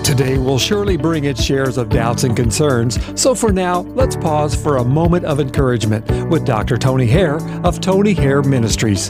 Today will surely bring its shares of doubts and concerns, so for now, let's pause for a moment of encouragement with Dr. Tony Hare of Tony Hare Ministries.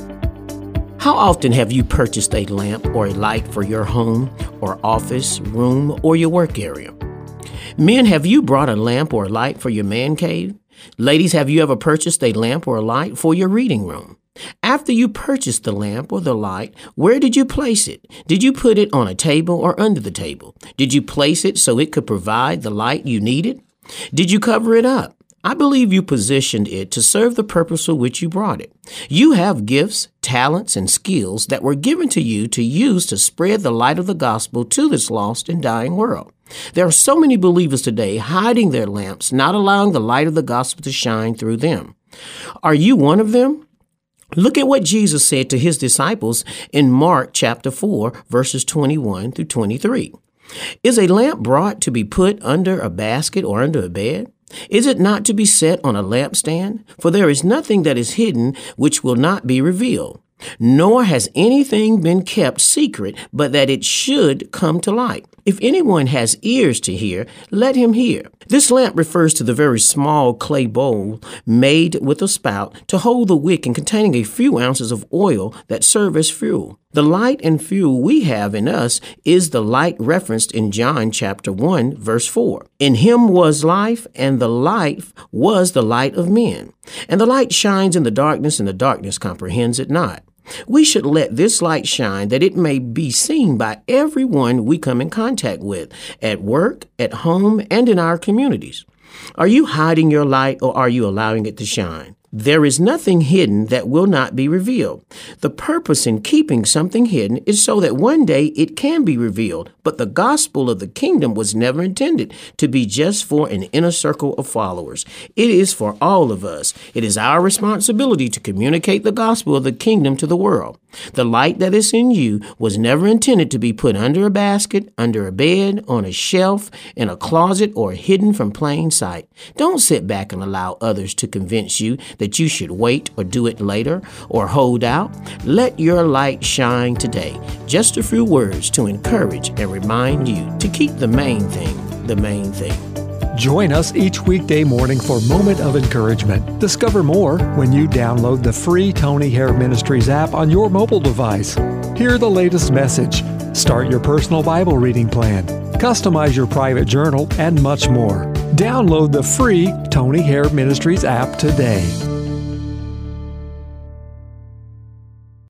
How often have you purchased a lamp or a light for your home or office, room, or your work area? Men, have you brought a lamp or a light for your man cave? Ladies, have you ever purchased a lamp or a light for your reading room? After you purchased the lamp or the light, where did you place it? Did you put it on a table or under the table? Did you place it so it could provide the light you needed? Did you cover it up? I believe you positioned it to serve the purpose for which you brought it. You have gifts, talents, and skills that were given to you to use to spread the light of the gospel to this lost and dying world. There are so many believers today hiding their lamps, not allowing the light of the gospel to shine through them. Are you one of them? Look at what Jesus said to his disciples in Mark chapter 4, verses 21 through 23. Is a lamp brought to be put under a basket or under a bed? Is it not to be set on a lampstand? For there is nothing that is hidden which will not be revealed, nor has anything been kept secret, but that it should come to light. If anyone has ears to hear, let him hear. This lamp refers to the very small clay bowl made with a spout to hold the wick and containing a few ounces of oil that serve as fuel. The light and fuel we have in us is the light referenced in John chapter 1, verse 4. In him was life, and the life was the light of men. And the light shines in the darkness, and the darkness comprehends it not. We should let this light shine that it may be seen by everyone we come in contact with, at work, at home, and in our communities. Are you hiding your light, or are you allowing it to shine? There is nothing hidden that will not be revealed. The purpose in keeping something hidden is so that one day it can be revealed. But the gospel of the kingdom was never intended to be just for an inner circle of followers. It is for all of us. It is our responsibility to communicate the gospel of the kingdom to the world. The light that is in you was never intended to be put under a basket, under a bed, on a shelf, in a closet, or hidden from plain sight. Don't sit back and allow others to convince you that you should wait or do it later or hold out. Let your light shine today. Just a few words to encourage and remind you to keep the main thing the main thing. Join us each weekday morning for Moment of Encouragement. Discover more when you download the free Tony Hare Ministries app on your mobile device. Hear the latest message, start your personal Bible reading plan, customize your private journal, and much more. Download the free Tony Hare Ministries app today.